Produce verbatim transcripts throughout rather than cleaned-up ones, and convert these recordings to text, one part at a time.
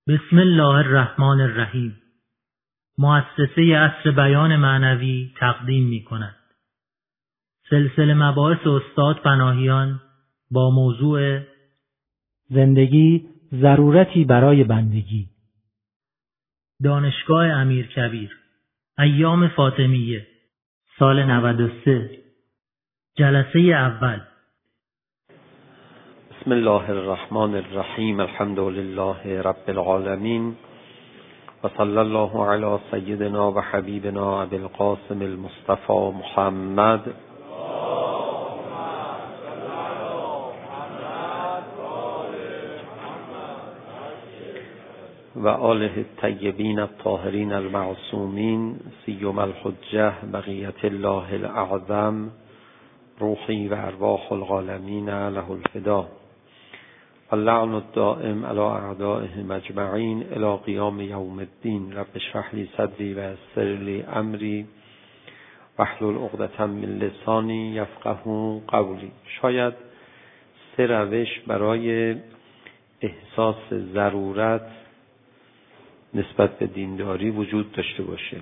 بسم الله الرحمن الرحیم. مؤسسه عصر بیان معنوی تقدیم می کند سلسله مباحث استاد پناهیان با موضوع زندگی ضرورتی برای بندگی. دانشگاه امیرکبیر، ایام فاطمیه، سال نود و سه، جلسه اول. بسم الله الرحمن الرحیم. الحمد لله رب العالمین و صلی الله علی سیدنا و حبیبنا ابی القاسم المصطفى محمد و آله الطیبین الطاهرین المعصومین، سیما الحجة بقیة الله الاعظم، روحی و ارواح العالمین له الفدا، اللعن الدائم علی اعدائهم اجمعین الی قیام یوم الدین. رب اشرح لی صدری و یسر لی امری واحلل عقدة من لسانی یفقهوا قولی. شاید سه روش برای احساس ضرورت نسبت به دینداری وجود داشته باشه.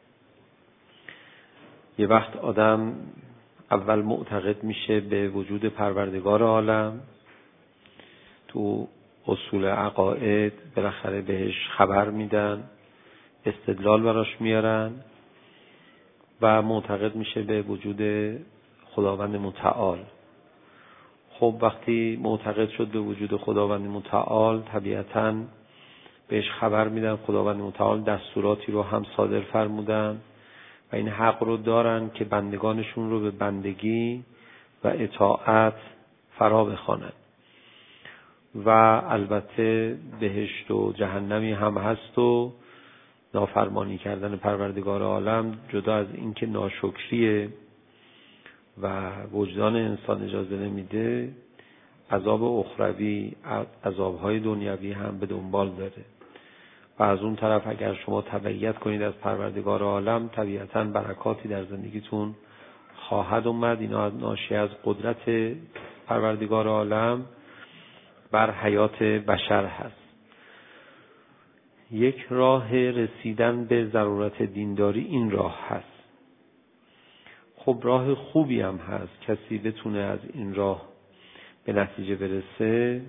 یه وقت آدم اول معتقد میشه به وجود پروردگار عالم، تو اصول عقاید بالاخره بهش خبر میدن، استدلال براش میارن و معتقد میشه به وجود خداوند متعال. خب وقتی معتقد شد به وجود خداوند متعال، طبیعتاً بهش خبر میدن خداوند متعال دستوراتی رو هم صادر فرمودن و این حق رو دارن که بندگانشون رو به بندگی و اطاعت فرا بخوانند. و البته بهشت و جهنمی هم هست و نافرمانی کردن پروردگار عالم، جدا از این که ناشکریه و وجدان انسان اجازه نمیده، عذاب اخروی، عذابهای دنیوی هم به دنبال داره. و از اون طرف اگر شما تبعیت کنید از پروردگار عالم، طبیعتاً برکاتی در زندگیتون خواهد اومد. اینا ناشی از قدرت پروردگار عالم بر حیات بشر هست. یک راه رسیدن به ضرورت دینداری این راه هست. خب راه خوبی هم هست، کسی بتونه از این راه به نتیجه برسه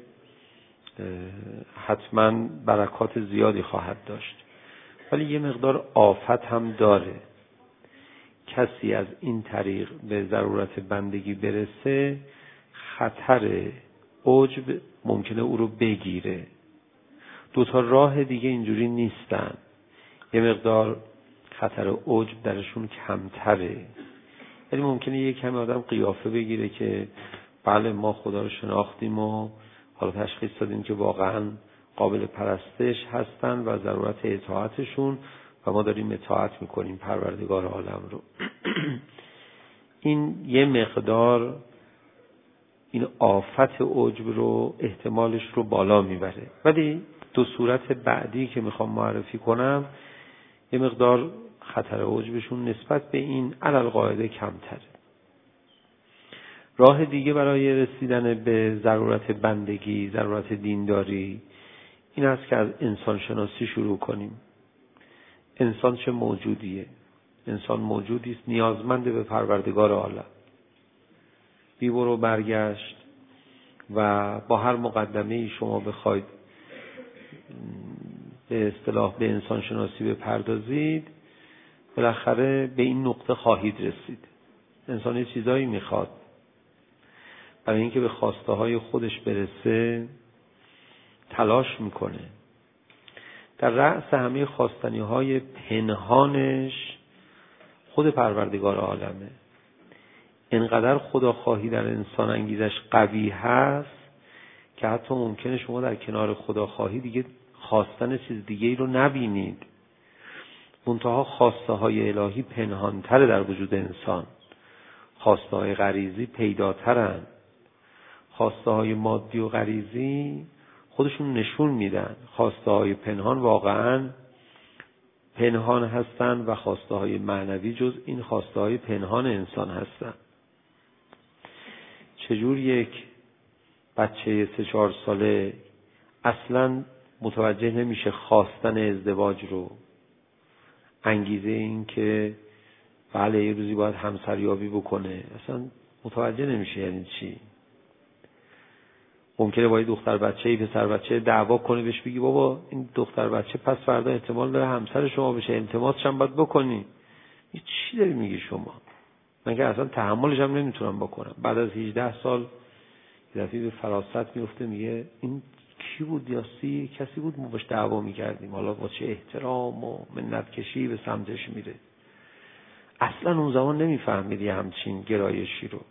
حتما برکات زیادی خواهد داشت، ولی یه مقدار آفت هم داره. کسی از این طریق به ضرورت بندگی برسه، خطر عجب ممکنه او رو بگیره. دو تا راه دیگه اینجوری نیستن، یه مقدار خطر عجب درشون کمتره. یعنی ممکنه یه کمی آدم قیافه بگیره که بله ما خدا رو شناختیم و حالا تشخیص دادیم که واقعا قابل پرستش هستن و ضرورت اطاعتشون و ما داریم اطاعت میکنیم پروردگار عالم رو. این یه مقدار این آفت عجب رو، احتمالش رو بالا میبره. ولی دو صورت بعدی که میخوام معرفی کنم یه مقدار خطر عجبشون نسبت به این علل قاعده کمتره. راه دیگه برای رسیدن به ضرورت بندگی، ضرورت دینداری، این است که از انسان شناسی شروع کنیم. انسان چه موجودیه؟ انسان موجودی است نیازمند به پروردگار عالم. بی برو برگشت و با هر مقدمه‌ای شما بخواید به اصطلاح به انسان شناسی بپردازید، بالاخره به این نقطه خواهید رسید. انسان یه چیزایی میخواد، برای اینکه به خواسته های خودش برسه تلاش میکنه. در رأس همه خواستنی های پنهانش خود پروردگار عالمه. اینقدر خداخواهی در انسان انگیزش قوی هست که حتی ممکنه شما در کنار خداخواهی دیگه خواستن چیز دیگه ای رو نبینید. منتها خواسته های الهی پنهانتر در وجود انسان، خواسته های غریزی پیداترن. خواسته های مادی و غریزی خودشون نشون میدن خواسته های پنهان واقعا پنهان هستن و خواسته های معنوی جز این خواسته های پنهان انسان هستن. چجور یک بچه سه چهار ساله اصلا متوجه نمیشه خواستن ازدواج رو، انگیزه این که بله یه روزی باید همسریابی بکنه، اصلا متوجه نمیشه یعنی چی. ممکنه با یه دختر بچه ای پسر بچه دعوا کنه، بهش بگی بابا این دختر بچه پس فردا احتمال داره همسر شما بشه، التماسش هم باید بکنی. این چی داری میگی شما؟ من که اصلا تحملش هم نمیتونم بکنم. بعد از هجده سال یه دفعه به فراست میفته، میگه این کی بود یاسی؟ کسی بود ما باش دعوا میکردیم، حالا با چه احترام و منت کشی به سمتش میره. اصلا اون زمان نمیفهمیدی همچین گرایشی رو.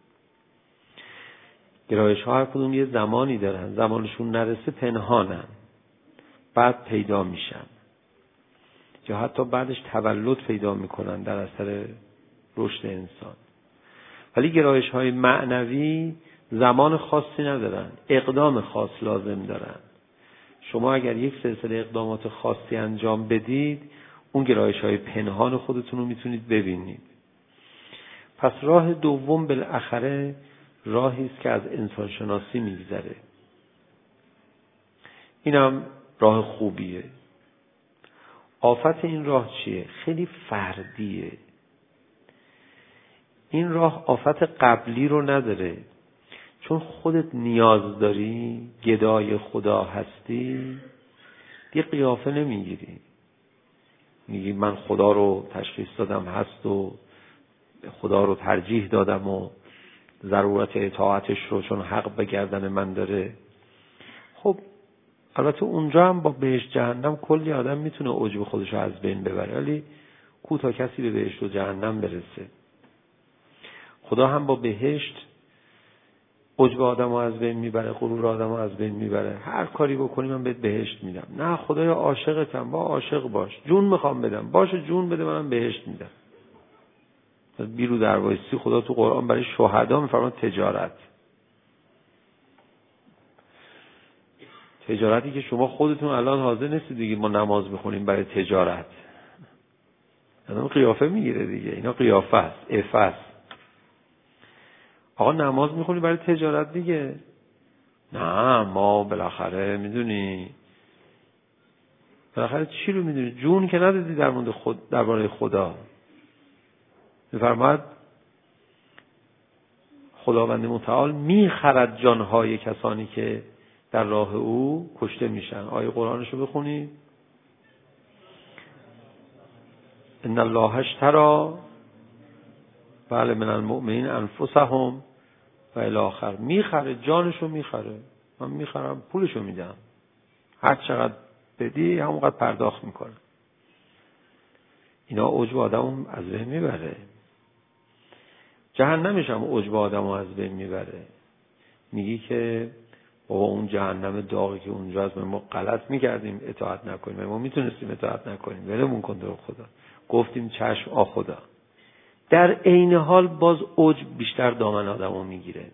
گرایش ها هر کدوم یه زمانی دارن، زمانشون نرسه پنهانن، بعد پیدا میشن یا حتی بعدش تولد پیدا میکنن در اثر رشد انسان. ولی گرایش های معنوی زمان خاصی ندارن، اقدام خاص لازم دارن. شما اگر یک سلسله اقدامات خاصی انجام بدید، اون گرایش های پنهان خودتون رو میتونید ببینید. پس راه دوم بالاخره راهی است که از انسان شناسی میگذره. اینم راه خوبیه. آفت این راه چیه؟ خیلی فردیه. این راه آفت قبلی رو نداره، چون خودت نیاز داری، گدای خدا هستی، دیگه قیافه نمیگیری. میگی من خدا رو تشخیص دادم هست و خدا رو ترجیح دادم و ضرورت اطاعتش رو چون حق به گردن من داره. خب البته اونجا هم با بهشت جهنم کلی آدم میتونه عجب خودش رو از بین ببره، ولی کو تا کسی به بهشت و جهنم برسه. خدا هم با بهشت عجب آدم رو از بین میبره، غرور آدم رو از بین میبره. هر کاری بکنی من بهت بهشت میدم. نه خدایا عاشقتم، با عاشق باش. جون میخوام بدم، باشه جون بده منم بهشت میدم. بیرو در وایسی خدا تو قرآن برای شهدا میفرماد تجارت. تجارتی که شما خودتون الان حاضر نیستید دیگه ما نماز میخونیم برای تجارت. آدم قیافه میگیره دیگه. اینا قیافه است، عفه است. آقا نماز میخونی برای تجارت دیگه؟ نه ما بالاخره میدونی، بالاخره چی رو میدونی؟ جون که ندادی در مورد خود، درباره خدا. میفرماد خداوند متعال میخرد جانهای کسانی که در راه او کشته میشن. آیه قرآنش رو بخونید. ان الله اشتری بله من المؤمنین انفسهم و الی آخر. میخره، جانشو میخره. من میخرم، پولشو میدم، هر چقدر بدی همونقدر پرداخت میکنه. اینا عجب آدمو از بین میبره. جهنمش هم عجب آدمو از بین میبره. میگی که بابا اون جهنم داغی که اونجا هست ما غلط میکردیم اطاعت نکنیم، ما میتونستیم اطاعت نکنیم، ولمون کن تو خدا، گفتیم چشم آ خدا. در عین حال باز عجب بیشتر دامن آدمو میگیره.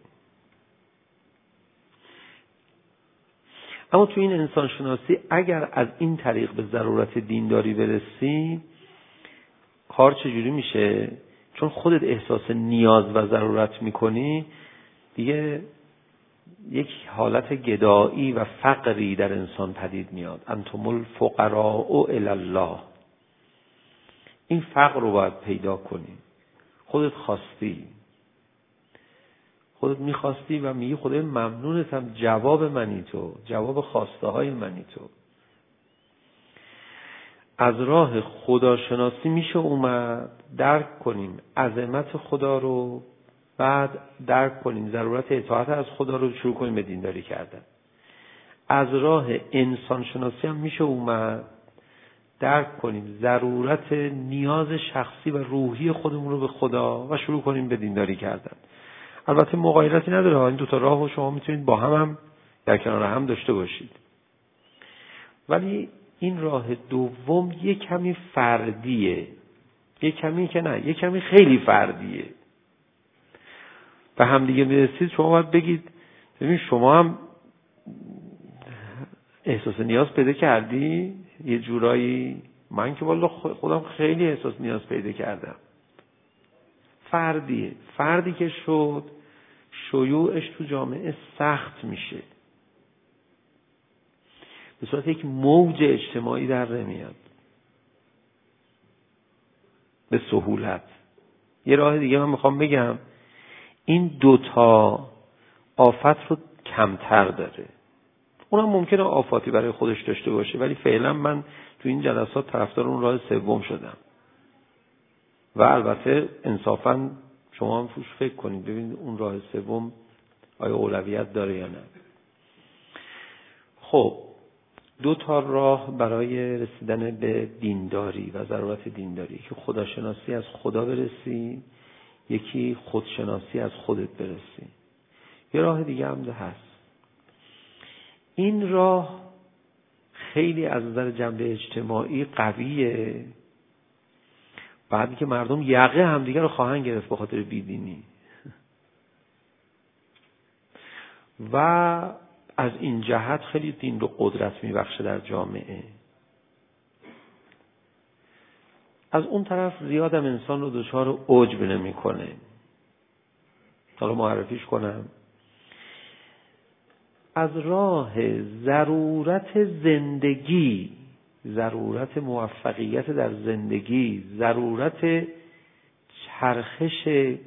اما تو این انسان شناسی اگر از این طریق به ضرورت دینداری برسی، کار چجوری میشه؟ چون خودت احساس نیاز و ضرورت میکنی، دیگه یک حالت گدایی و فقری در انسان پدید میاد. انتم الفقراء الی الله. این فقر رو باید پیدا کنی. خودت خواستی، خودت میخواستی و میگی خدای ممنونتم، جواب منی تو، جواب خواسته های منی تو. از راه خداشناسی میشه اومد درک کنیم عظمت خدا رو، بعد درک کنیم ضرورت اطاعت از خدا رو، شروع کنیم به دینداری کردن. از راه انسان شناسی هم میشه اومد درک کنیم ضرورت نیاز شخصی و روحی خودمون رو به خدا و شروع کنیم به دینداری کردن. البته مغایرتی نداره، این دو تا راهو شما میتونید با هم هم در کنار هم داشته باشید. ولی این راه دوم یک کمی فردیه، یک کمی که نه، یک کمی خیلی فردیه. به هم دیگه میرسید شما باید بگید ببین شما هم احساس نیاز پیدا کردی یه جورایی. من که والا خودم خیلی احساس نیاز پیدا کردم. فردیه. فردی که شد شیوعش تو جامعه سخت میشه. به صورت یک موج اجتماعی در نمیاد به سهولت. یه راه دیگه من میخوام بگم، این دوتا آفت رو کمتر داره. اونم ممکنه آفاتی برای خودش داشته باشه، ولی فعلا من تو این جلسات طرفدار اون راه سوم شدم. و البته انصافاً شما هم فوش فکر کنید ببینید اون راه سوم آیا اولویت داره یا نه. خب دو تا راه برای رسیدن به دینداری و ضرورت دینداری، که خداشناسی از خدا برسی، یکی خودشناسی از خودت برسی. یه راه دیگه هم ده هست. این راه خیلی از نظر جنبه اجتماعی قویه، بعدی که مردم یقه همدیگه رو خواهند گرفت به خاطر بیدینی و از این جهت خیلی دین رو قدرت میبخشه در جامعه. از اون طرف زیادم انسان رو دچار عجب نمیکنه. حالا معرفیش کنم. از راه ضرورت زندگی، ضرورت موفقیت در زندگی، ضرورت چرخش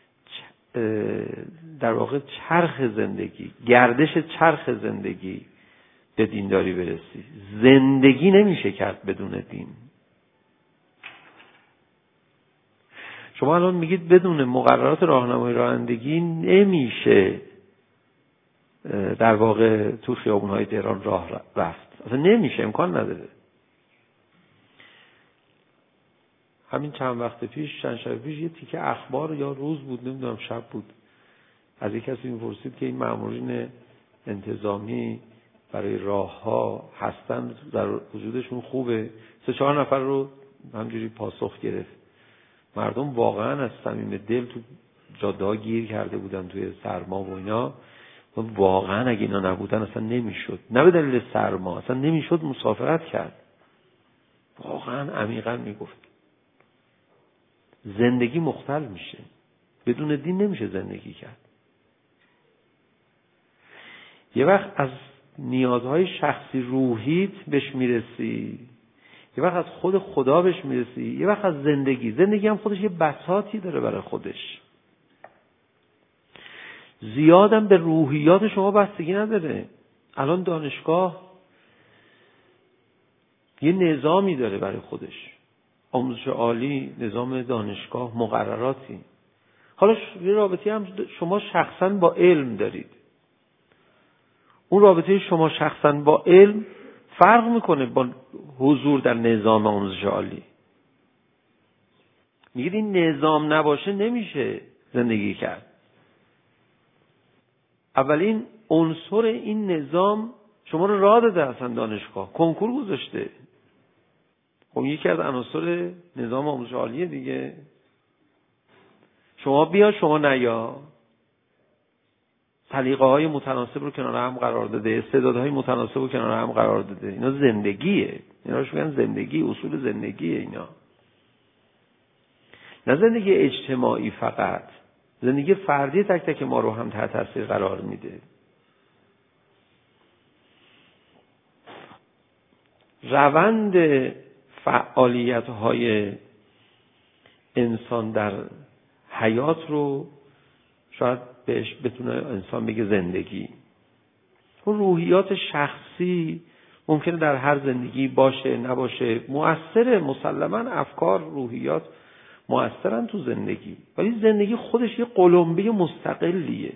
در واقع چرخ زندگی، گردش چرخ زندگی به دینداری برسی. زندگی نمیشه کرد بدون دین. شما الان میگید بدون مقررات راهنمای رانندگی نمیشه در واقع تو خیابون‌های تهران راه رفت. اصلا نمیشه، امکان نداره. همین چند وقت پیش، چند شب پیش یه تیکه اخبار یا روز بود نمیدونم شب بود، از یک کسی میپرسید که این مامورین انتظامی برای راه‌ها هستن، در وجودشون خوبه؟ سه چهار نفر رو همجوری پاسخ گرفت. مردم واقعا از صمیم دل تو جاده‌ها گیر کرده بودن توی سرما و اینا. واقعا اگه اینا نبودن اصلا نمیشد، نه به دلیل سرما، اصلا نمیشد مسافرت کرد. واقعا عمیقا میگفت زندگی مختل میشه، بدون دین نمیشه زندگی کرد. یه وقت از نیازهای شخصی روحیت بهش میرسی، یه وقت از خود خدا بهش میرسی، یه وقت از زندگی. زندگی هم خودش یه بساطی داره برای خودش، زیادم به روحیات شما بستگی نداره. الان دانشگاه یه نظامی داره برای خودش، آموزش عالی، نظام دانشگاه، مقرراتی. حالا یه رابطه هم شما شخصا با علم دارید. اون رابطه شما شخصا با علم فرق میکنه با حضور در نظام آموزش عالی. میگید این نظام نباشه نمیشه زندگی کرد. اولین عنصر این نظام شما رو راه داده، اصلا دانشگاه کنکور گذاشته. خب یکی از عناصر نظام آموزش عالیه دیگه. شما بیا شما نیا، سلیقه های متناسب رو کنار هم قرار داده، استعدادهای متناسب رو کنار هم قرار داده. اینا زندگیه، اینا رو میگن زندگی، اصول زندگیه اینا. نه زندگی اجتماعی فقط، زندگی فردی تک تک ما رو هم تحت تاثیر قرار میده. روند فعالیت‌های انسان در حیات رو شاید بهش بتونه انسان بگه زندگی. اون روحیات شخصی ممکنه در هر زندگی باشه نباشه، مؤثره، مسلماً افکار، روحیات مؤثرن تو زندگی، ولی زندگی خودش یه قلمبه مستقلیه،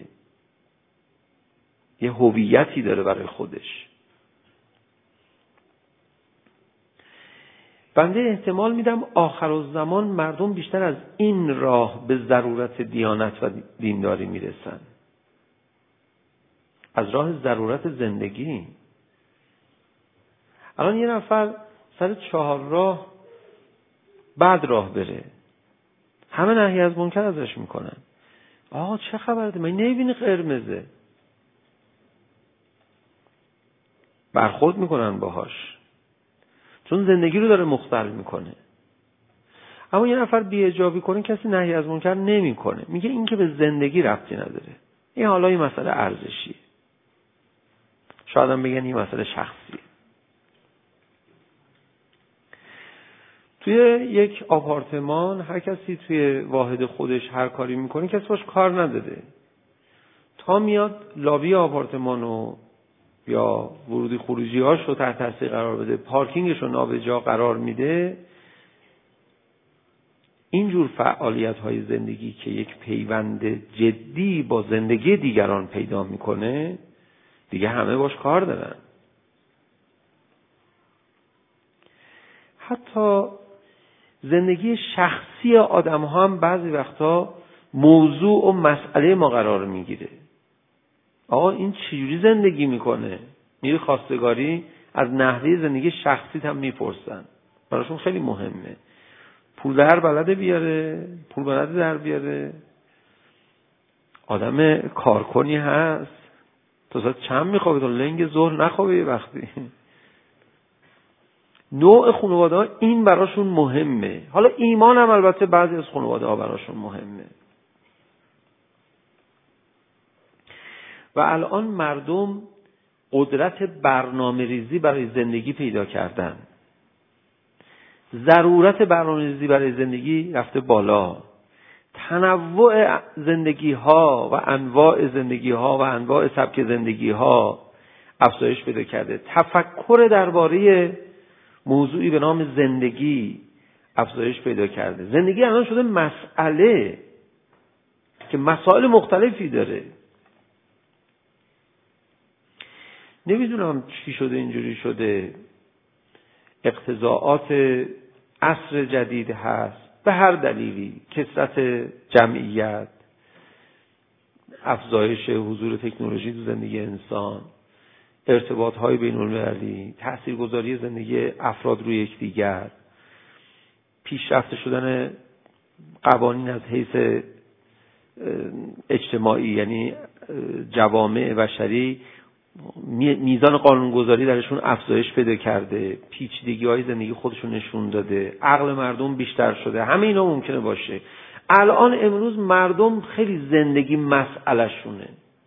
یه هویتی داره برای خودش. بنده احتمال میدم آخرالزمان مردم بیشتر از این راه به ضرورت دیانت و دینداری میرسن، از راه ضرورت زندگی. الان یه نفر سر چهار راه بعد راه بره، همه نهی از منکر ازش میکنن. آقا چه خبره؟ من نمیبینی قرمزه؟ برخورد میکنن باهاش، چون زندگی رو داره مختل میکنه. اما یه نفر بی‌حجابی کنه کسی نهی از منکر نمیکنه، میگه این که به زندگی ربطی نداره، این حالا این مسئله ارزشیه. شاید هم بگن این مسئله شخصیه. توی یک آپارتمان هر کسی توی واحد خودش هر کاری میکنه کسی باش کار نداده. تا میاد لابی آپارتمانو یا ورودی خروجی هاش رو تحت تاثیر قرار بده، پارکینگش رو نابجا قرار میده، اینجور فعالیت های زندگی که یک پیوند جدی با زندگی دیگران پیدا میکنه دیگه همه باش کار دارن. حتی زندگی شخصی آدم ها هم بعضی وقتا موضوع و مسئله ما قرار میگیره. آقا این چجوری زندگی میکنه؟ میری خواستگاری از نحوه زندگی شخصی هم میپرسن، براشون خیلی مهمه. پول در بلده بیاره، پول بلده در بیاره، آدم کارکنی هست، تا ساعت چند میخوابه، تا لنگ ظهر نخوابه یه وقتی. نوع خانواده ها این براشون مهمه. حالا ایمان هم البته بعضی از خانواده ها براشون مهمه. و الان مردم قدرت برنامه ریزی برای زندگی پیدا کردن. ضرورت برنامه ریزی برای زندگی رفته بالا. تنوع زندگی ها و انواع زندگی ها و انواع سبک زندگی ها افزایش پیدا کرده. تفکر درباره موضوعی به نام زندگی افزایش پیدا کرده. زندگی الان شده مسئله که مسائل مختلفی داره. نمیدونم چی شده اینجوری شده. اقتضاعات عصر جدید هست، به هر دلیلی، کثرت جمعیت، افزایش حضور تکنولوژی تو زندگی انسان، ارتباط‌های بین‌المللی، تاثیرگذاری زندگی افراد روی یکدیگر، پیشرفته شدن قوانین از حیث اجتماعی، یعنی جوامع بشری میزان قانونگذاری درشون افزایش پیدا کرده، پیچیدگی‌های زندگی خودشون نشون داده، عقل مردم بیشتر شده، همه اینا ممکنه باشه. الان امروز مردم خیلی زندگی مسئله شونه.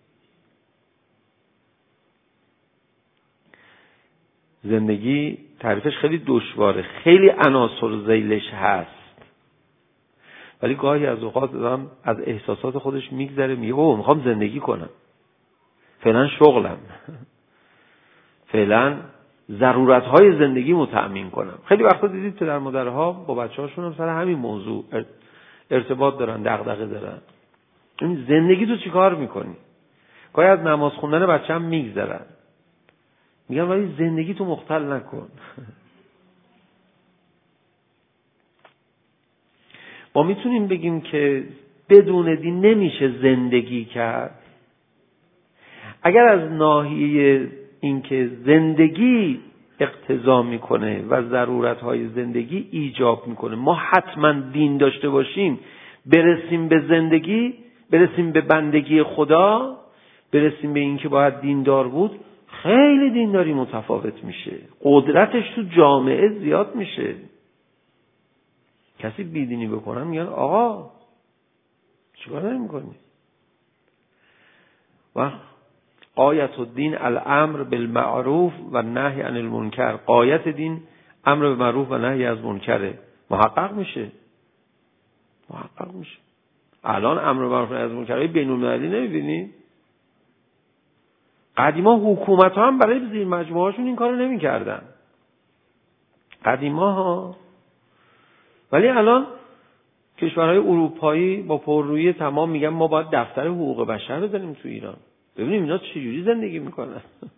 زندگی تعریفش خیلی دشواره، خیلی عناصر ذیلش هست، ولی گاهی از اوقات آدم از احساسات خودش میگذره، میگه اوه میخوام زندگی کنم، فعلا شغلم، فعلا ضرورت‌های زندگیمو تأمین کنم. خیلی وقتا دیدید پدر مادرها با بچه‌هاشون هم سر همین موضوع ارتباط دارن، دغدغه دارن. این زندگی تو چیکار میکنی؟ گاهی از نماز خوندن بچه‌م میگذرن، میگم ولی زندگی تو مختل نکن. ما میتونیم بگیم که بدون دین نمیشه زندگی کرد. اگر از ناحیه اینکه زندگی اقتضا میکنه و ضرورت‌های زندگی ایجاب میکنه ما حتما دین داشته باشیم، برسیم به زندگی، برسیم به بندگی خدا، برسیم به اینکه باید دیندار بود، خیلی دینداری متفاوت میشه، قدرتش تو جامعه زیاد میشه. کسی بیدینی بکنن میگن آقا چیکار داری میکنی؟ و قایت الدین الامر بالمعروف و نهی عن المنکر. قایت دین امر به معروف و نهی از منکره. محقق میشه محقق میشه الان امر به معروف و نهی از منکر بین المللی نمیبینی؟ قدیما حکومت ها هم برای زیر مجموعه هاشون این کارو نمیکردن، قدیما ها. ولی الان کشورهای اروپایی با پررویی تمام میگن ما باید دفتر حقوق بشر بزنیم تو ایران، ببینیم اینا چجوری زندگی میکنن.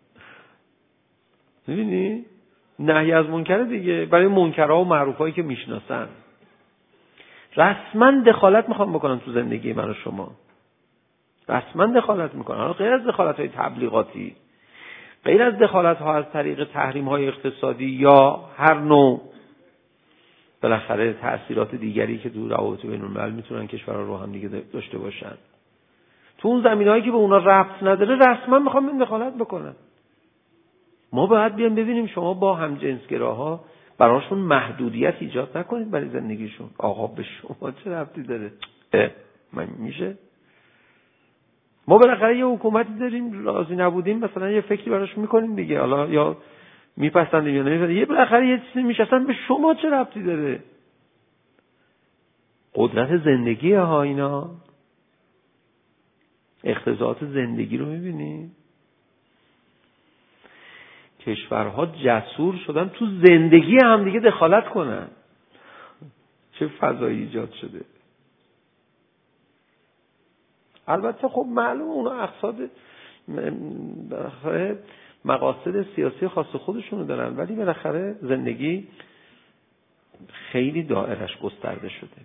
ببینی نهی از منکر دیگه، برای منکرها و معروفایی که میشناسن. رسما دخالت میخوام بکنن تو زندگی من و شما، رسما دخالت میکنن، غیر از دخالت های تبلیغاتی، غیر از دخالت ها از طریق تحریم های اقتصادی یا هر نوع بالاخره تأثیرات دیگری که تو روابط بین الملل میتونن کشورها رو هم دیگه داشته باشن. تو اون زمینه‌هایی که به اونا ربط نداره رسما میخوام این دخالت بکنن. ما باید بیام ببینیم شما با همجنسگراها براشون محدودیت ایجاد نکنید برای زندگیشون. آقا به شما چه ربطی داره؟ اه من میشه؟ ما بالاخره یه حکومتی داریم، راضی نبودیم مثلا یه فکری براش میکنیم دیگه، حالا یا میپسندیم یا نمیپسندیم، یه بالاخره یه چیزی میشه، اصلا به شما چه ربطی داره؟ قدرت زندگی ها اینا، اقتضاعات زندگی رو میبینی؟ کشورها جسور شدن تو زندگی هم دیگه دخالت کنن. چه فضایی ایجاد شده. البته خب معلومه اونا اقصاد بالاخره مقاصد سیاسی خاص خودشونو دارن، ولی بالاخره زندگی خیلی دائرش گسترده شده.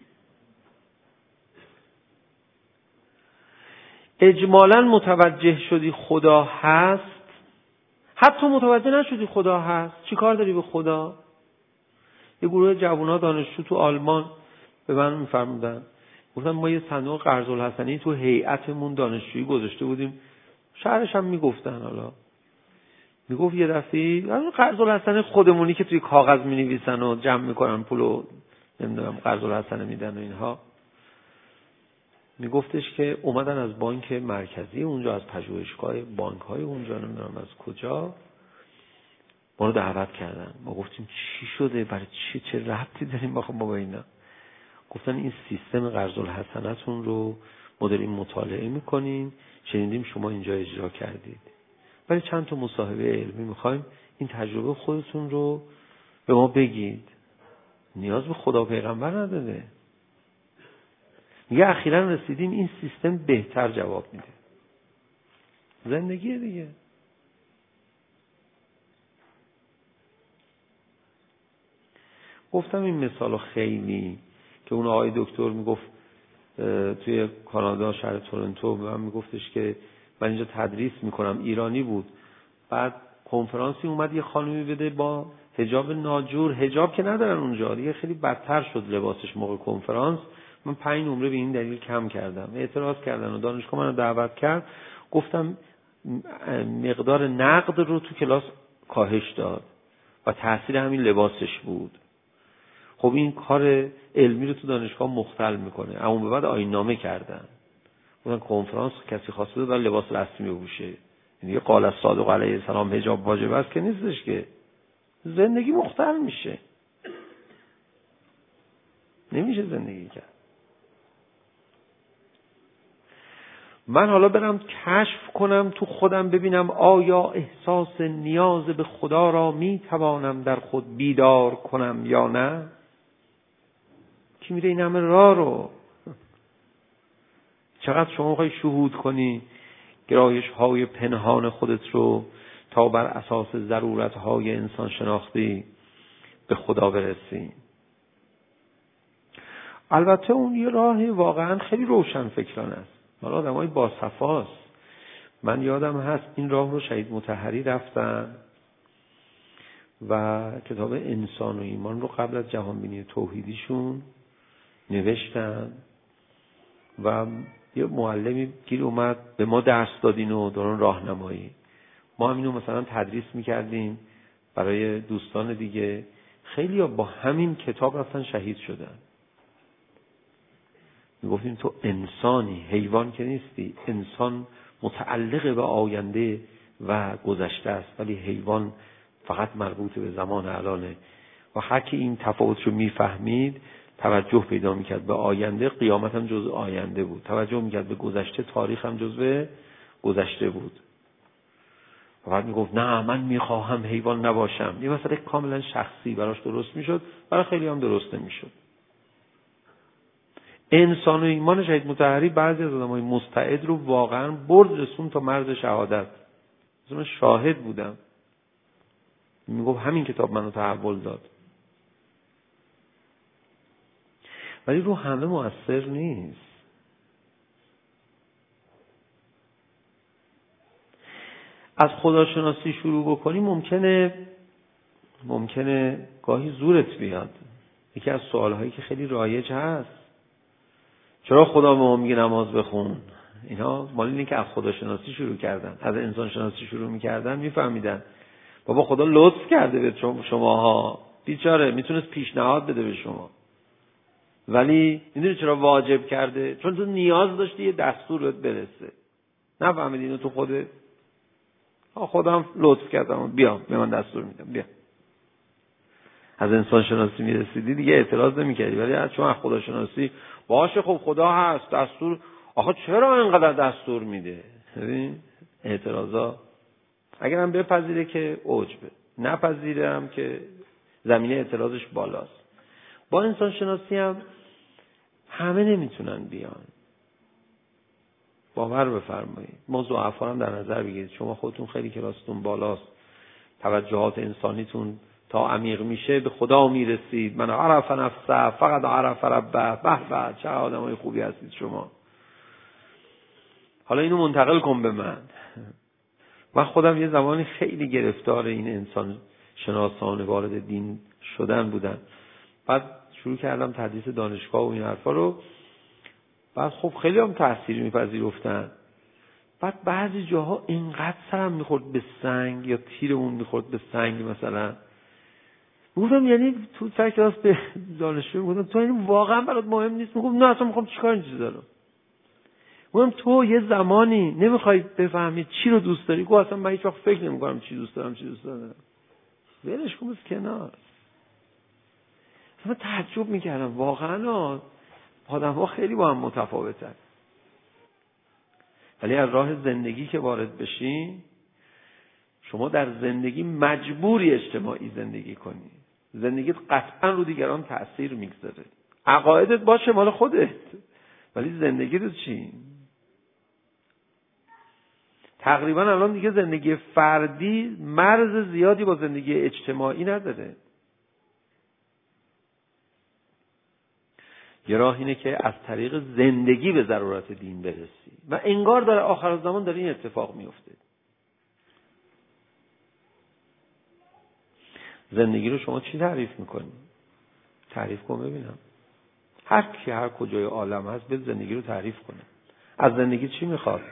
اجمالاً متوجه شدی خدا هست، حتی متوجه نشدی خدا هست، چی کار داری به خدا؟ یه گروه جوونا دانشجو تو آلمان به من میفرمودن، گفتن ما یه صندوق قرض الحسنی تو هیئتمون دانشجویی گذاشته بودیم، شهرش هم میگفتن، حالا میگفت یه دفعه قرض الحسنه خودمونی که توی کاغذ مینویسن و جمع میکنن پولو نمیدونم قرض الحسنه میدن و اینها، میگفتش که اومدن از بانک مرکزی اونجا، از پژوهشگاه بانک های اونجا، نمیدونم از کجا، ما رو دعوت کردن. ما گفتیم چی شده، برای چی، چه ربطی داریم با با اینا؟ گفتن این سیستم قرض الحسنتون رو ما داریم مطالعه میکنیم، شنیدیم شما اینجا اجرا کردید، برای چند تا مصاحبه علمی میخوایم این تجربه خودتون رو به ما بگید. نیاز به خدا و پیغمبر نداره. میگه اخیراً رسیدیم این سیستم بهتر جواب میده. زندگی دیگه. گفتم این مثالو خیلی که اون آقای دکتر میگفت توی کانادا شهر تورنتو به من میگفتش که من اینجا تدریس میکنم، ایرانی بود، بعد کنفرانسی اومد یه خانومی بده با حجاب ناجور، حجاب که ندارن اونجا دیگه، خیلی بدتر شد لباسش موقع کنفرانس. من پنج نمره به این دلیل کم کردم، اعتراض کردن و دانشگاه منو دعوت کرد، گفتم مقدار نقد رو تو کلاس کاهش داد و تاثیر همین لباسش بود. خب این کار علمی رو تو دانشگاه مختل میکنه. اما به بعد آیین نامه کردن، گفتن کنفرانس کسی خواسته داره لباس رسمی بپوشه، یعنی قال الصادق علیه السلام حجاب واجب است که نیستش که. زندگی مختل میشه، نمیشه زندگی کرد. من حالا برم کشف کنم تو خودم، ببینم آیا احساس نیاز به خدا را میتوانم در خود بیدار کنم یا نه. کی میره این همه راه رو؟ چقدر شما میخوای شهود کنی گرایش های پنهان خودت رو تا بر اساس ضرورت های انسان شناختی به خدا برسی؟ البته اون یه راهی واقعا خیلی روشن فکرانه است، مال آدمای با صفاست. من یادم هست این راه رو شهید مطهری رفتن و کتاب انسان و ایمان رو قبل از جهانبینی توحیدیشون نوشتن و یه معلمی گیر اومد به ما درس دادین و دارن راهنمایی. ما هم اینو مثلا تدریس میکردیم برای دوستان دیگه. خیلی ها با همین کتاب رفتن شهید شدن. میگفتیم تو انسانی، حیوان که نیستی. انسان متعلق به آینده و گذشته است، ولی حیوان فقط مربوط به زمان الانه. و هر کی این تفاوت رو میفهمید توجه پیدا میکرد به آینده. قیامت هم جز آینده بود. توجه میکرد به گذشته، تاریخ هم جز به گذشته بود. و بعد میگفت نه من میخواهم حیوان نباشم. یه مسئله کاملا شخصی براش درست میشد، برای خیلی هم درست نمیشد. انسان و ایمان شهید مطهری بعضی از آدمای مستعد رو واقعا برد رسون تا مرز شهادت. من شاهد بودم. میگفت همین کتاب منو تحول داد. ولی رو همه مؤثر نیست. از خداشناسی شروع بکنی ممکنه ممکنه گاهی زورت بیاد. یکی از سوالهایی که خیلی رایج هست، چرا خدا به ما میگه نماز بخون؟ اینا مال اینه که از خداشناسی شروع کردن. از انسان شناسی شروع میکردن میفهمیدن بابا خدا لطف کرده به شماها، بیچاره میتونست پیشنهاد بده به شما، ولی میدونی چرا واجب کرده؟ چون تو نیاز داشتی یه دستور بهت برسه. نفهمیدی اینو تو خودت؟ خدا هم لطف کرده، بیا به من دستور میدم، بیا. از انسان شناسی میرسیدی دیگه اعتراض نمیکردی، ولی چون از خدا شناسی باشه خب خدا هست، دستور آخه چرا اینقدر دستور میده؟ ببین اعتراضا اگرم بپذیره که عجبه، نپذیرم که زمینه اعتراضش بالاست. با انسان شناسی هم همه نمیتونن بیان. باور بفرمایید ما ضعفا هم در نظر بگیرید، شما خودتون خیلی کلاستون بالاست، توجهات انسانیتون تا عمیق میشه به خدا میرسید. من عرف نفسه فقط عرف ربه. به به چه آدمای خوبی هستید شما. حالا اینو منتقل کن به من. من خودم یه زمانی خیلی گرفتار این انسان شناسان وارد دین شدن بودن، بعد شروع کردم تدریس دانشگاه و این حرفا رو، بعد خب خیلی هم تأثیر میپذیرفتن. بعد بعضی جاها اینقدر سرم میخورد به سنگ یا تیرمون میخورد به سنگ، مثلا گفتم یعنی تو سر کلاس به دانشجو گفتم تو این واقعا برات مهم نیست؟ میگم نه اصلا میخوام چیکار این چیزا رو. گفتم تو یه زمانی نمیخوای بفهمی چی رو دوست داری. گفتم اصلا من هیچ وقت فکر نمیکنم چی دوست دارم چی دوست ندارم. ولش کن بس کنار. من تعجب میکردم واقعا آدم‌ها خیلی با هم متفاوتن. ولی از راه زندگی که وارد بشین، شما در زندگی مجبوری اجتماعی زندگی کنی. زندگیت قطعا رو دیگران تأثیر میگذاره. عقایدت باشه مال خودت، ولی زندگیت چی؟ تقریبا الان دیگه زندگی فردی مرز زیادی با زندگی اجتماعی نداره. یه راه اینه که از طریق زندگی به ضرورت دین برسی و انگار در آخر زمان داره این اتفاق میفته. زندگی رو شما چی تعریف میکنی؟ تعریف کن ببینم. هر کی هر کجای عالم هست به زندگی رو تعریف کنه. از زندگی چی میخواد؟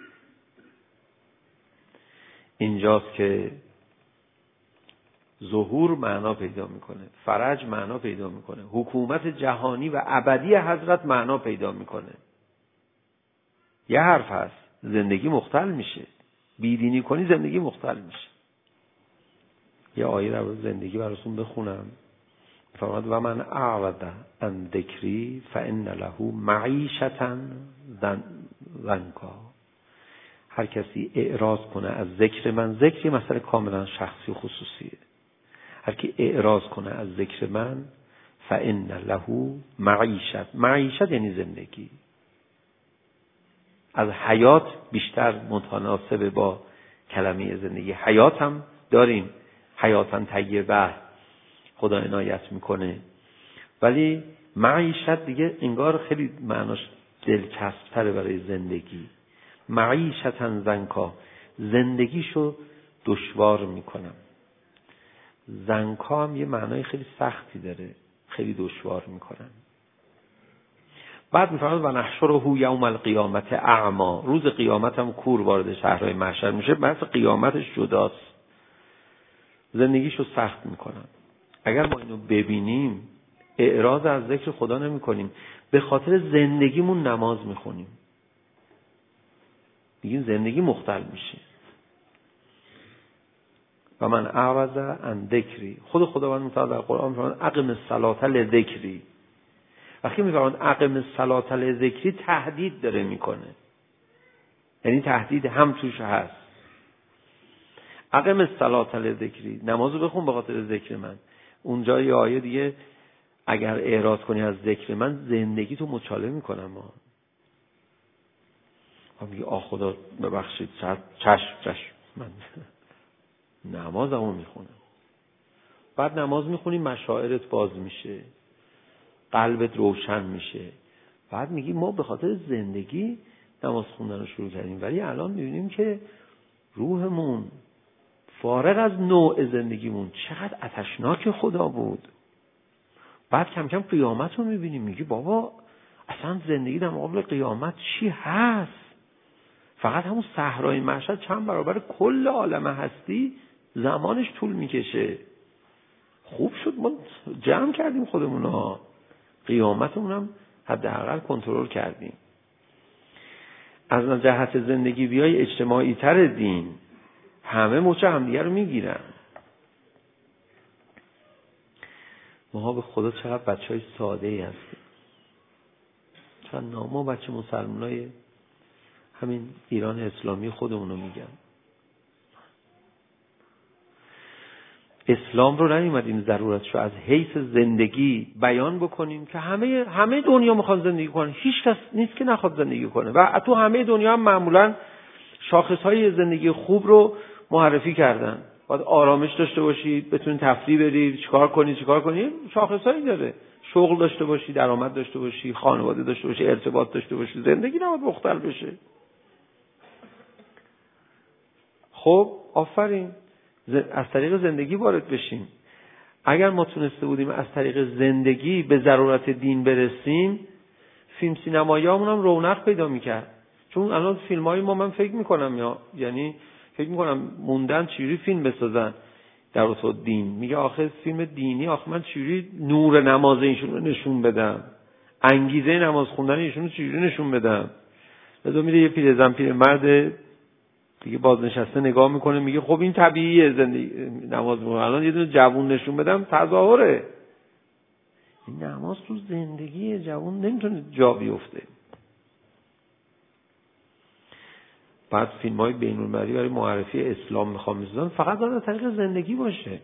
اینجاست که ظهور معنا پیدا میکنه، فرج معنا پیدا میکنه، حکومت جهانی و ابدی حضرت معنا پیدا میکنه. یه حرف هست، زندگی مختل میشه. بیدینی کنی زندگی مختل میشه. یه آیه در زندگی براتون بخونم. فرمود و من اعرض عن ذکری فان له معیشة ضنکا. هر کسی اعراض کنه از ذکر من، ذکری مسئله کاملا شخصی و خصوصیه، هر کی اعراض کنه از ذکر من فان له معیشت. معیشت یعنی زندگی. از حیات بیشتر متناسب با کلمه زندگی. حیات هم داریم، حیاتن طیبه خدا عنایت میکنه، ولی معیشت دیگه انگار خیلی معناش دلچسب‌تره برای زندگی. معیشتن زنکا، زندگیشو دشوار میکنم. زنکا هم یه معنای خیلی سختی داره، خیلی دشوار میکنم. بعد میفرماد و نحشره یوم القیامت اعما. روز قیامت هم کور وارد شهرهای محشر میشه. بحث قیامتش جداست. زندگیشو سخت میکنم. اگر ما اینو ببینیم اعراض از ذکر خدا نمی کنیم، به خاطر زندگیمون نماز میخونیم، میگیم زندگی مختل میشه. و من اعرض عن ذکری. خود خداوند متعال در قرآن میفرماید اقم الصلاة لذکری. وقتی میفرماید اقم الصلاة لذکری تهدید داره میکنه، یعنی تهدید هم توش هست. اقم الصلاة لذکری، نمازو بخون به خاطر ذکر من. اونجا یه آیه دیگه اگر اعراض کنی از ذکر من زندگی تو مچاله میکنم. ما هم میگه آه خدا ببخشید چشم چشم من نمازمو میخونم. بعد نماز میخونی مشاعرت باز میشه، قلبت روشن میشه. بعد میگی ما به خاطر زندگی نماز خوندن رو شروع کردیم، ولی الان میبینیم که روحمون فارغ از نوع زندگیمون چقدر آتشناک خدا بود. بعد کم کم قیامت رو میبینیم، میگی بابا اصلا زندگی در مقابل قیامت چی هست؟ فقط همون صحرای محشر چند برابر کل عالم هستی زمانش طول میکشه. خوب شد ما جمع کردیم خودمون ها، قیامتمون هم حداقل کنترل کردیم. از جهت زندگی بیای اجتماعی تر دین، همه مچ همدیگه رو میگیرن. ما به خدا چقدر بچه های ساده ای هستیم. چند ما بچه مسلمان های همین ایران اسلامی خودمونو میگم. اسلام رو نیومدیم ضرورتشو از حیث زندگی بیان بکنیم که همه همه دنیا میخوان زندگی کنن، هیچ کس نیست که نخواد زندگی کنه و تو همه دنیا هم معمولا شاخصهای زندگی خوب رو معرفی کردن. باید آرامش داشته باشید، بتونید تفریح برید، چیکار کنید چیکار کنید، شاخصهایی داره. شغل داشته باشی، درآمد داشته باشی، خانواده داشته باشی، ارتباط داشته باشی، زندگی نباید مختل بشه. خب آفرین، از طریق زندگی وارد بشیم. اگر ما تونسته بودیم از طریق زندگی به ضرورت دین برسیم، فیلم سینماییامون هم رونق پیدا میکرد. چون الان فیلمای ما من فکر میکنم یا یعنی فکر میکنم موندن چجوری فیلم بسازن در رابطه دین. میگه آخه فیلم دینی، آخه من چجوری نور نماز ایشون رو نشون بدم، انگیزه نماز خوندن ایشون رو چجوری نشون بدم. بعد میره یه پیرزن پیرمرد دیگه بازنشسته نگاه میکنه، میگه خب این طبیعیه زندگی نماز میخونه، الان یه دونه جوون نشون بدم تظاهره. این نماز تو زندگی جوون نمیتونه جا بیفته. بعد فیلم های بین المللی برای معرفی اسلام میخوام میسازن، فقط باید از طریق زندگی باشه،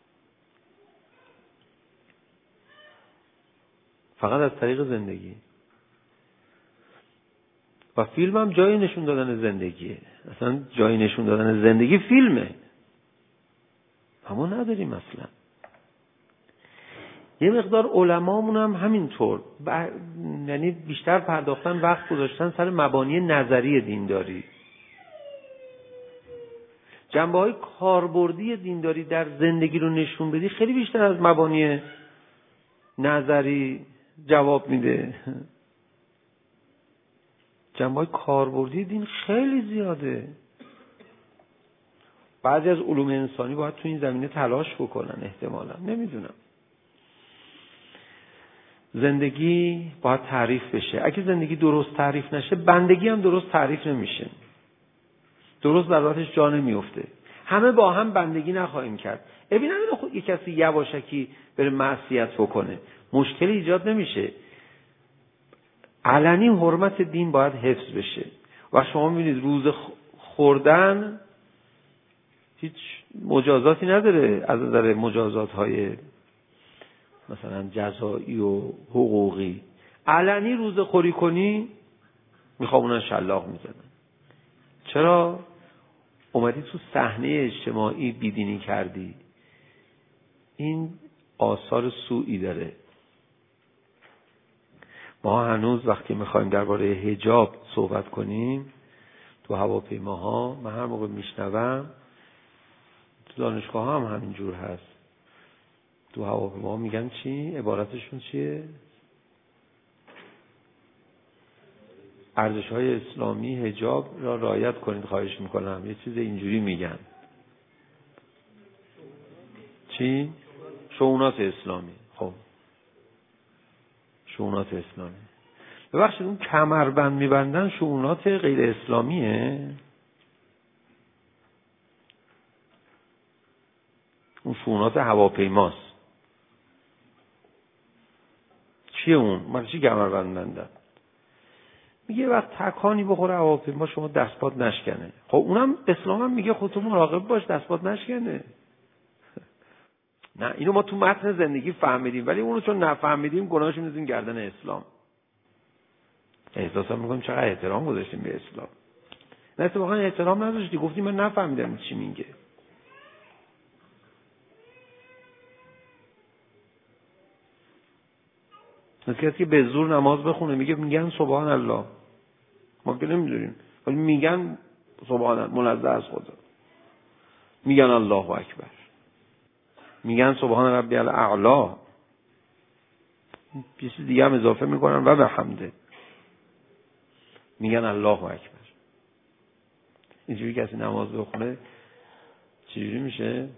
فقط از طریق زندگی. و فیلم هم جای نشون دادن زندگیه، اصلا جای نشون دادن زندگی فیلمه، اما نداریم اصلا. یه مقدار علمامون هم همینطور ب... یعنی بیشتر پرداختن، وقت گذاشتن سر مبانی نظری دینداری. جنبه های کاربردی دینداری در زندگی رو نشون بدی خیلی بیشتر از مبانی نظری جواب میده. جنبه های کاربردی دین خیلی زیاده. بعضی از علوم انسانی باید تو این زمینه تلاش بکنن احتمالا، نمیدونم. زندگی باید تعریف بشه. اگه زندگی درست تعریف نشه، بندگی هم درست تعریف نمیشه، درست در ذاتش جا نمیفته. همه با هم بندگی نخواهیم کرد. ببین همین خود یک کسی یواشکی بره معصیت بکنه، مشکلی ایجاد نمیشه. علنی حرمت دین باید حفظ بشه. و شما میبینید روز خوردن هیچ مجازاتی نداره از نظر مجازات های مثلا جزایی و حقوقی. علنی روز خوری کنی میخوابونن شلاق میزنن. چرا؟ اومدی تو صحنه اجتماعی بیدینی کردی. این آثار سوئی داره. ما هنوز وقتی میخوایم درباره حجاب صحبت کنیم تو هواپیماها، من هر موقع میشنوم، تو دانشگاه هم همینجور هست، تو هواپیماها میگن چی؟ عبارتشون چیه؟ ارزش‌های اسلامی حجاب را رعایت کنید خواهش میکنم. یه چیز اینجوری میگن. چی؟ شؤونات اسلامی. خب شؤونات اسلامی. ببخشید اون کمربند میبندن شؤونات غیر اسلامیه؟ اون شؤونات هواپیماست. چیه اون؟ من چی کمربند بندن؟ میگه وقت تکانی بخوره هواپیما شما دستپات نشکنه. خب اونم اسلام هم میگه خودتون مراقب باش دستپات نشکنه. نه اینو ما تو متن زندگی فهمیدیم، ولی اونو چون نفهمیدیم گناهش میذاریم گردن اسلام. احساسا میگم چقدر احترام گذاشتیم به اسلام. نه اتفاقا احترام نذاشتی، گفتی من نفهمیدم چی میگه. کسی که به زور نماز بخونه میگه میگن سبحان الله، ما که نمیدونیم ولی میگن سبحان الله، منزه از خدا. میگن الله اکبر، میگن سبحان ربی الاعلی، یه چیز دیگه هم اضافه میکنن و به حمده، میگن الله اکبر. اینجوری کسی نماز بخونه چجوری میشه؟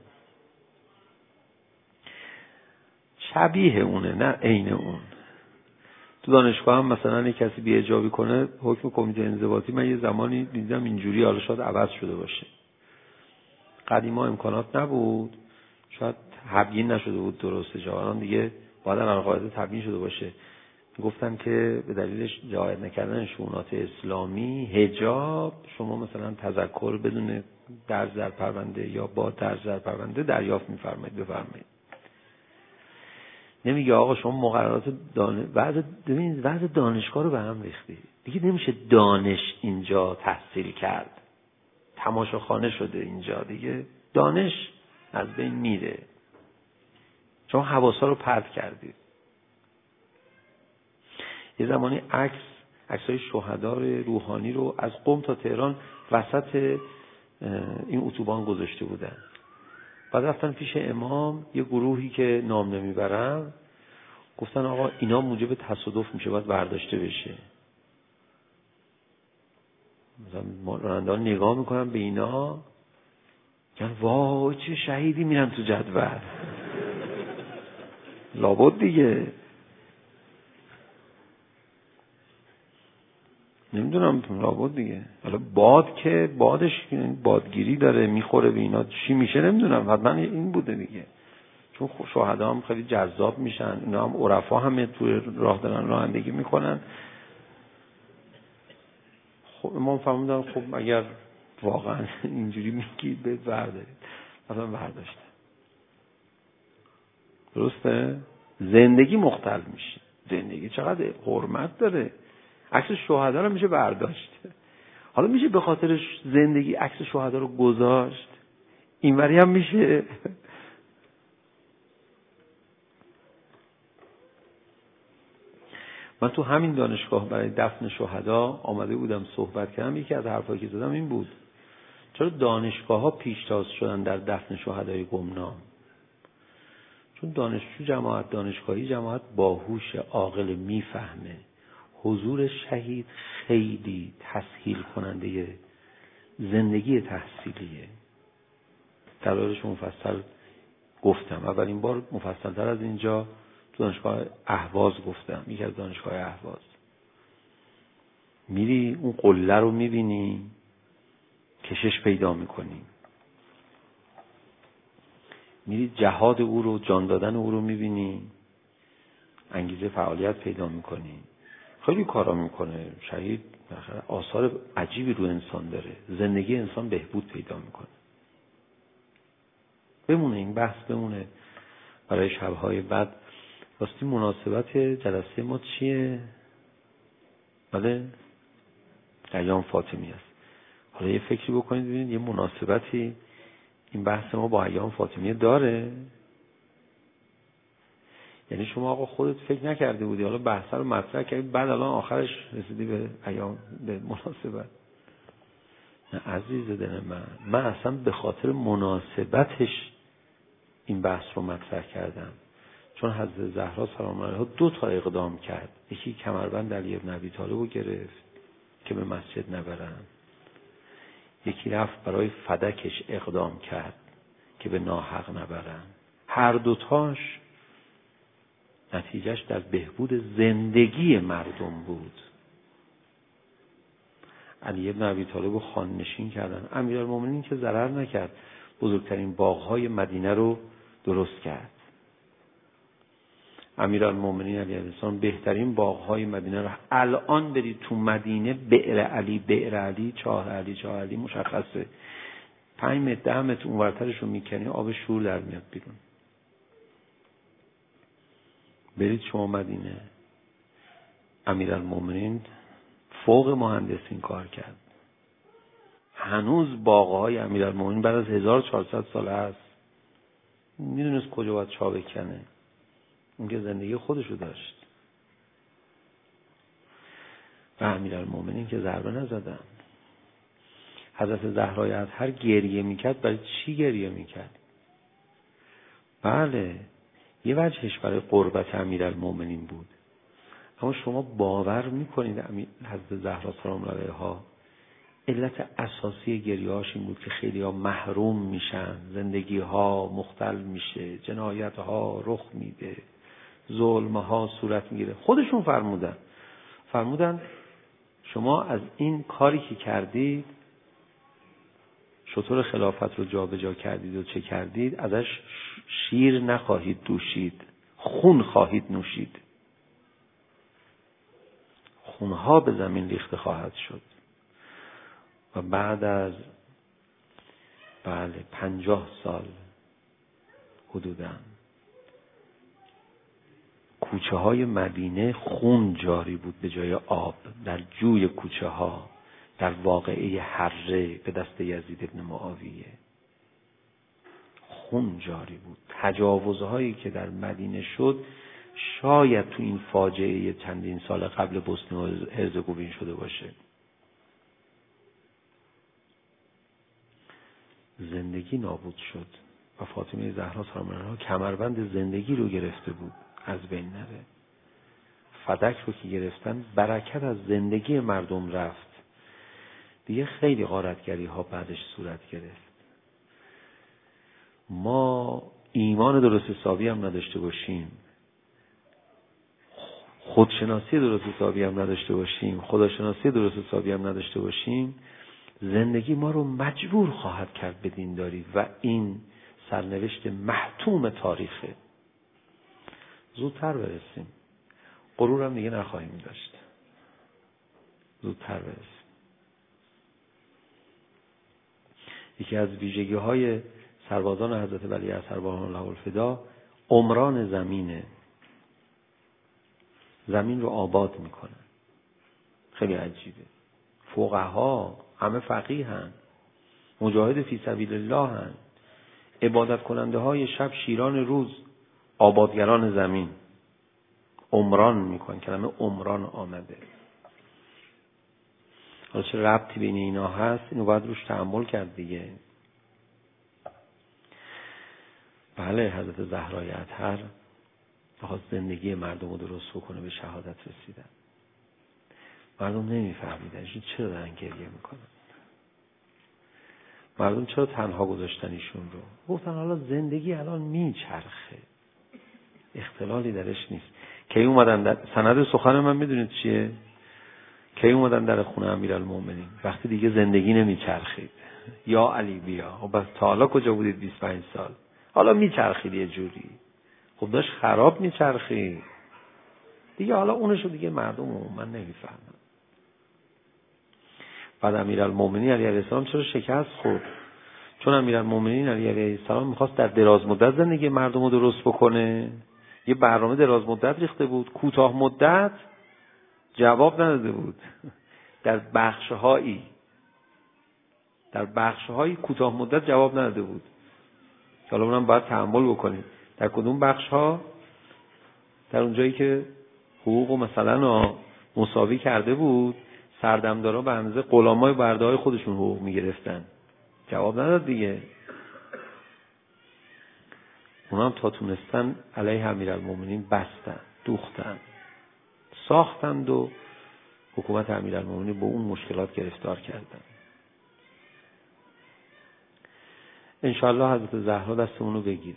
شبیه اونه نه عین اون. تو دانشگاه هم مثلا یک کسی بی حجابی کنه حکم کمیته انضباطی، من یه زمانی دیدم اینجوری، حالا شاید عوض شده باشه. قدیما امکانات نبود، شاید تبیین نشده بود درسته، جوانان دیگه باید الان قاعده تبیین شده باشه. گفتن که به دلیل رعایت نکردن شؤونات اسلامی حجاب شما مثلا تذکر بدون درج در پرونده یا با درج در پرونده دریافت می‌فرمایید. بفرمایید. نمیگه آقا شما مقررات دانش بعض ببینید بعض دانشگاه رو به هم ریختی. دیگه نمیشه دانش اینجا تحصیل کرد. تماشاخانه شده اینجا دیگه. دانش از بین میره. شما حواسا رو پرت کردید. یه زمانی عکس عکسای شهدای روحانی رو از قم تا تهران وسط این اتوبان گذاشته بودن. بعد رفتن پیش امام، یه گروهی که نام نمیبرن گفتن آقا اینا موجب تصادف میشه، باید برداشته بشه. مثلا راننده‌ها نگاه میکنن به اینا، میگن وای چه شهیدی میرن تو جدول. لابد دیگه. نمیدونم لابد دیگه. حالا باد که بادش بادگیری داره میخوره به اینا، چی میشه نمیدونم، حتما این بوده دیگه. چون شهدا هم خیلی جذاب میشن، اینا هم عرفا هم توی راه دارن رانندگی میکنن. خب امام فرمودن خب اگر واقعا اینجوری میگید به بردارید، مثلا برداشتن. درسته؟ زندگی مختل میشه. زندگی چقدر حرمت داره. عکس شهدا رو میشه برداشت. حالا میشه به خاطر زندگی عکس شهدا رو گذاشت. اینوری هم میشه. من تو همین دانشگاه برای دفن شهدا آمده بودم صحبت کردم. یکی از حرفایی که زدم این بود: چرا دانشگاه‌ها پیشتاز شدن در دفن شهدای گمنام؟ چون دانشجو جماعت دانشگاهی جماعت باهوش عاقل میفهمه حضور شهید خیلی تسهیل کننده زندگی تحصیلیه. دلایلش مفصل گفتم. اولین بار مفصل‌تر از اینجا تو دانشگاه اهواز گفتم. یکی از دانشگاه اهواز میری اون قله رو میبینی، کشش پیدا میکنی. میری جهاد او رو، جان دادن او رو میبینی، انگیزه فعالیت پیدا میکنی. خیلی کارا میکنه شهید. آثار عجیبی رو انسان داره. زندگی انسان بهبود پیدا میکنه. بمونه این بحث بمونه برای شبهای بعد. راستی مناسبت جلسه ما چیه؟ بله ایام فاطمی است. حالا یه فکری بکنید ببینید یه مناسبتی این بحث ما با ایام فاطمیه داره. یعنی شما آقا خودت فکر نکرده بودی، حالا بحث رو مطرح کردی، بعد الان آخرش رسیدی به ایام، به مناسبت. نه عزیز دل من، من اصلا به خاطر مناسبتش این بحث رو مطرح کردم. چون حضرت زهرا سلام علیها دو تا اقدام کرد. یکی کمربند علی ابن ابی طالب رو گرفت که به مسجد نبرن. یکی رفت برای فدکش اقدام کرد که به ناحق نبرن. هر دوتاش نتیجهش در بهبود زندگی مردم بود. علی ابن ابی طالب رو خانه‌نشین کردن. امیرالمومنین که ضرر نکرد، بزرگترین باغ‌های مدینه رو درست کرد. امیرالمومنین علیه السلام بهترین باغ‌های مدینه رو الان برید تو مدینه، بئر علی بئر علی چاه علی چاه علی مشخصه. پنج متر ده متر اونورترش رو میکنی آب شور در میاد بیرون. برید شما مدینه، امیرالمومنین فوق مهندسین کار کرد. هنوز باغ‌های امیرالمومنین بعد از هزار و چهارصد ساله است. میدونست کجا باید چا بکنه. اون که زندگی خودشو داشت. و امیرالمومنین که ضربه نزدن. حضرت زهرای اطهر گریه میکرد. برای چی گریه میکرد؟ بله یه وجهش برای قربت امیرالمومنین بود. اما شما باور میکنید حضرت زهرا سلام علیها علت اساسی گریه‌هاش این بود که خیلی ها محروم میشن، زندگی ها مختل میشه، جنایت ها رخ میده، ظلم ها صورت میگیره. خودشون فرمودن فرمودن شما از این کاری که کردید شطور خلافت رو جا به جا کردید و چه کردید، ازش شیر نخواهید دوشید، خون خواهید نوشید. خونها به زمین ریخته خواهد شد. و بعد از بله پنجاه سال حدوداً کوچه های مدینه خون جاری بود به جای آب. در جوی کوچه ها، در واقعه حره به دست یزید بن معاویه خون جاری بود. تجاوزهایی که در مدینه شد شاید تو این فاجعه چندین سال قبل بوسنی و هرزگوین شده باشه. زندگی نابود شد و فاطمه زهرا سلام علیها کمربند زندگی رو گرفته بود، از بین نره. فدک رو که گرفتن، برکت از زندگی مردم رفت. دیگه خیلی غارتگری ها بعدش صورت گرفت. ما ایمان درست حسابی هم نداشته باشیم، خودشناسی درست حسابی هم نداشته باشیم، خداشناسی درست حسابی هم نداشته باشیم، زندگی ما رو مجبور خواهد کرد به دینداری و این سرنوشت محتوم تاریخه. زودتر برسیم، غرور هم دیگه نخواهیم داشت. زودتر برسیم. یکی از ویژگی های سربازان حضرت ولی اصغر بهاء الله الفدا عمران زمینه. زمین رو آباد میکنن. خیلی عجیبه. فقها همه فقیه هن، مجاهد فی سبیل الله هن، عبادت کننده های شب، شیران روز، آبادگران زمین. عمران میکن. کلمه عمران آمده. حالا چه ربطی بین اینا هست؟ اینو باید روش تأمل کرد دیگه. بله، حضرت زهرای اطهر بخواست زندگی مردم رو درست بکنه، به شهادت رسیدن. مردم نمیفهمیدن چرا دارن گریه میکنن. مردم چرا تنها گذاشتنیشون رو. گفتن حالا زندگی الان میچرخه، اختلالی درش نیست. کی اومدن در سند سخن من میدونید چیه؟ کی اومدن در خونه امیرالمومنین وقتی دیگه زندگی نمیچرخید. یا علی بیا. خب بس تا حالا کجا بودید؟ بیست و پنج سال. حالا میچرخید یه جوری. خب داشت خراب میچرخید دیگه. حالا اونشو دیگه مردم عموما نمیفهمن. بعد امیرالمومنین علیه السلام چرا شکست خورد؟ چون امیرالمومنین علیه السلام میخواست در دراز مدت زندگی مردم رو درست بکنه. یه برنامه دراز مدت ریخته بود، کوتاه مدت جواب نداده بود. در بخشهایی در بخشهایی کوتاه مدت جواب نداده بود. حالا اونم باید تحمل بکنیم. در کدوم بخشها؟ در اونجایی که حقوق مثلا مساوی کرده بود، سردمدارا به اندازه غلامای برده‌های خودشون حقوق میگرفتن. جواب نداد دیگه. اونا هم تا تونستن علیه امیرالمومنین بستن، دوختن، ساختند و حکومت امیرالمومنین با اون مشکلات گرفتار کردن. انشاءالله حضرت زهرا دستمون رو بگیره.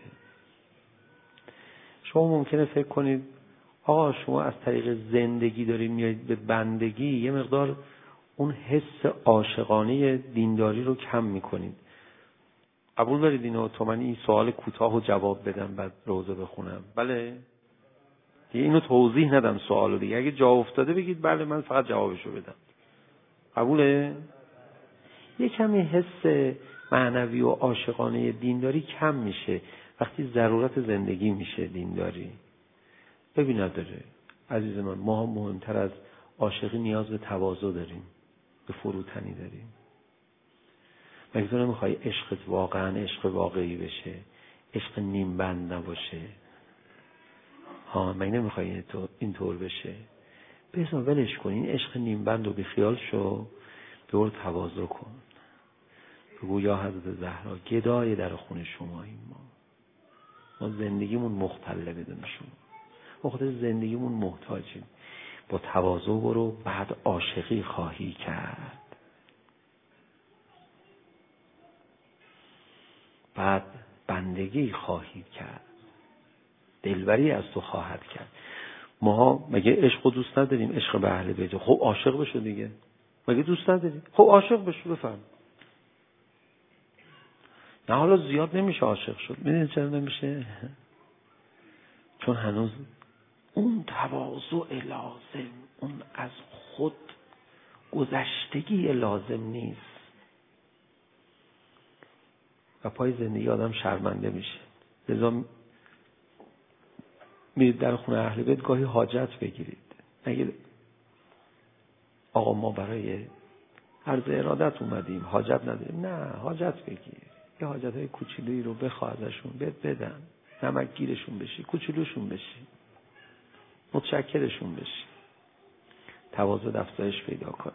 شما ممکنه فکر کنید آقا شما از طریق زندگی دارید میایید به بندگی، یه مقدار اون حس عاشقانه دینداری رو کم میکنید. قبول دارید اینو؟ تو من این سوال کوتاه و جواب بدم بعد روزه بخونم. بله؟ دیگه اینو توضیح ندم سوالو دیگه. اگه جا افتاده بگید بله، من فقط جوابشو بدم. قبوله؟ یه کمی حس معنوی و عاشقانه دینداری کم میشه وقتی ضرورت زندگی میشه دینداری. ببین نداره عزیز من، ما مهمتر از عاشقی نیاز به تواضع داریم، به فروتنی داریم. مگه تو نمیخوای عشقت واقعا عشق واقعی بشه، عشق نیم بند نباشه؟ ها مگه نمیخوای تو اینطور بشه؟ بذار ولش کن این عشق نیم بند رو، بیخیال شو، دور تواضع کن. بگو یا حضرت زهرا گدای در خونه شماییم. ما ما زندگیمون مختلة بدون شما، ما خود زندگیمون محتاجیم. با تواضع برو، بعد عاشقی خواهی کرد، بعد بندگی خواهی کرد، دلبری از تو خواهد کرد. ما مگه عشق دوست نداریم؟ عشق به اهل بیت. خب عاشق بشو دیگه. مگه دوست نداری؟ خب عاشق بشو. بفهم نه حالا زیاد نمیشه عاشق شد. میدونید چرا نمیشه؟ چون هنوز اون تواضع لازم، اون از خود گذشتگی لازم نیست و پای زندگی آدم شرمنده میشه. لذا میرید در خونه اهل بیت گاهی حاجت بگیرید. نگید آقا ما برای عرض ارادت اومدیم حاجت نداریم. نه، حاجت بگیر. یه حاجت های کوچولویی رو بخواه ازشون، بهت بدن، نمک گیرشون بشی، کوچولوشون بشی، متشکرشون بشی، تواضع افزایش پیدا کن.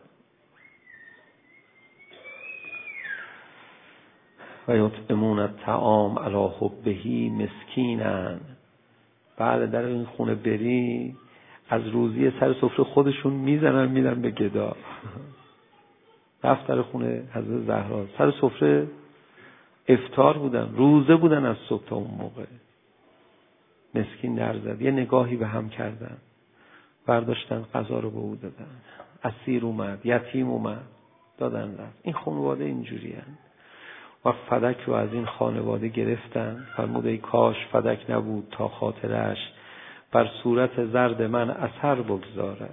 و یطعمون الطعام علی حبه مسکینا. بعد در این خونه بری از روزی سر سفره خودشون میزنن میدن به گدا. رفت در خونه حضرت زهرا، سر سفره افطار بودن، روزه بودن از صبح تا اون موقع. مسکین در زد، یه نگاهی به هم کردن، برداشتن غذا رو به او دادن. اسیر اومد، یتیم اومد، دادن رفت. این خانواده اینجوری هست. و فدک رو از این خانواده گرفتن. فرمود ای کاش فدک نبود تا خاطرش بر صورت زرد من اثر بگذارد.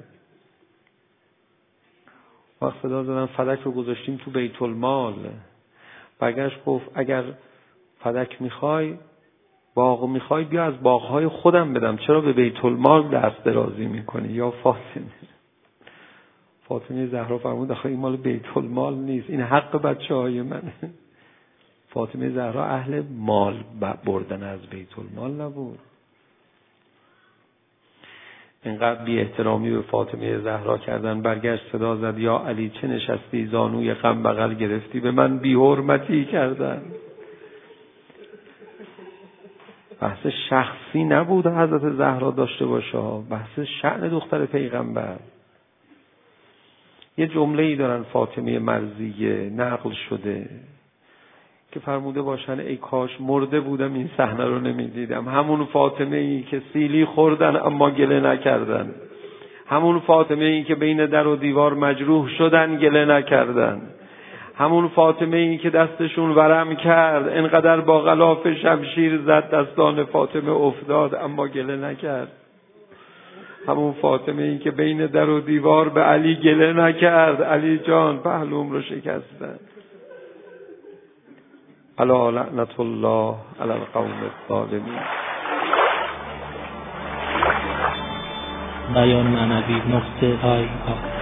وقت صدا زدن فدک رو گذاشتیم تو بیت المال. برگشت گفت اگر فدک میخوای، باغ میخوای، بیا از باغهای خودم بدم، چرا به بیت المال دست درازی میکنی؟ یا فاطمه فاطمه زهرا فرمود آخه این مال بیت المال نیست، این حق بچه های منه. فاطمه زهرا اهل مال بردن از بیت المال نبود. اینقدر بی احترامی به فاطمه زهرا کردن. برگشت صدا زد یا علی چه نشستی زانوی غم بغل گرفتی، به من بی حرمتی کردن. بحث شخصی نبود حضرت زهرا داشته باشه، بحث شأن دختر پیغمبر. یه جمله‌ای دارن فاطمه مرضیه نقل شده که فرموده باشن ای کاش مرده بودم این صحنه رو نمیدیدم. همون فاطمه ای که سیلی خوردن اما گله نکردن، همون فاطمه ای که بین در و دیوار مجروح شدن گله نکردن، همون فاطمه ای که دستشون ورم کرد، انقدر با غلاف شمشیر زد دستان فاطمه افتاد اما گله نکرد. همون فاطمه ای که بین در و دیوار به علی گله نکرد، علی جان پهلوم رو شکستن. الا لعنت الله علی القوم الظالمین. بیان معنوی نقطه آی